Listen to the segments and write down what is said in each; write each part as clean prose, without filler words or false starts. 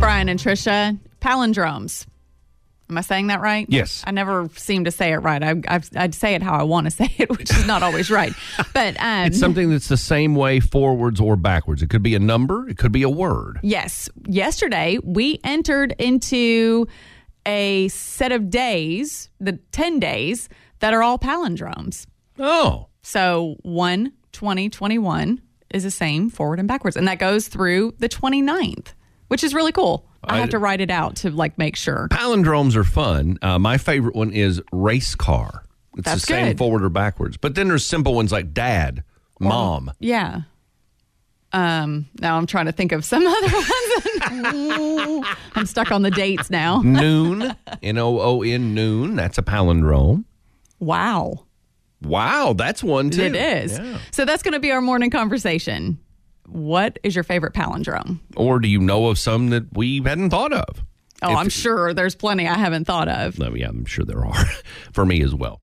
Brian and Trisha, palindromes. Am I saying that right? Yes. I never seem to say it right. I'd say it how I want to say it, which is not always right. But it's something that's the same way forwards or backwards. It could be a number. It could be a word. Yes. Yesterday, we entered into a set of days, the 10 days, that are all palindromes. Oh. So 1, 20, 21 is the same forward and backwards. And that goes through the 29th, which is really cool. I have to write it out to make sure. Palindromes are fun. My favorite one is race car. It's That's the same good. forward or backwards. But then there's simple ones like dad, mom. Yeah. Now I'm trying to think of some other ones. I'm stuck on the dates now. Noon, Noon, noon. That's a palindrome. Wow. Wow, that's one too. It is. Yeah. So that's going to be our morning conversation. What is your favorite palindrome? Or do you know of some that we hadn't thought of? Oh, I'm sure there's plenty I haven't thought of. No, yeah, I'm sure there are. For me as well.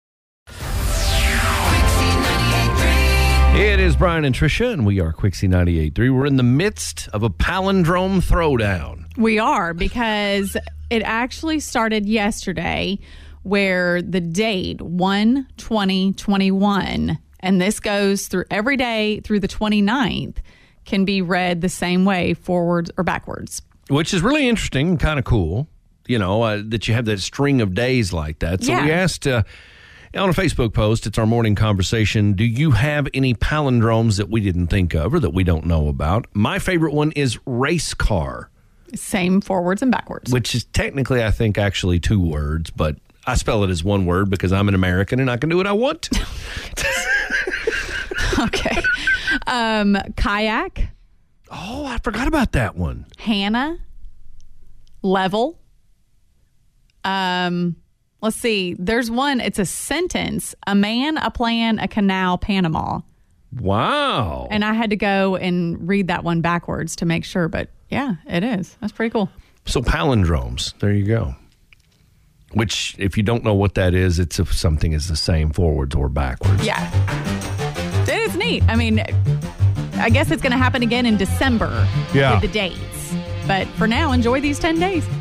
It is Brian and Trisha, and we are Quixie 98.3. We're in the midst of a palindrome throwdown. We are, because it actually started yesterday, where the date 1/20/21, and this goes through every day through the 29th, can be read the same way, forwards or backwards. Which is really interesting and kind of cool, that you have that string of days like that. So we asked on a Facebook post, it's our morning conversation, do you have any palindromes that we didn't think of or that we don't know about? My favorite one is race car. Same forwards and backwards. Which is technically, I think, actually two words, but I spell it as one word because I'm an American and I can do what I want to. Okay. Kayak. Oh, I forgot about that one. Hannah. Level. Let's see. There's one. It's a sentence. A man, a plan, a canal, Panama. Wow. And I had to go and read that one backwards to make sure. But yeah, it is. That's pretty cool. So palindromes. There you go. Which, if you don't know what that is, it's if something is the same forwards or backwards. Yeah. It's neat. I mean, I guess it's going to happen again in December with the dates. But for now, enjoy these 10 days.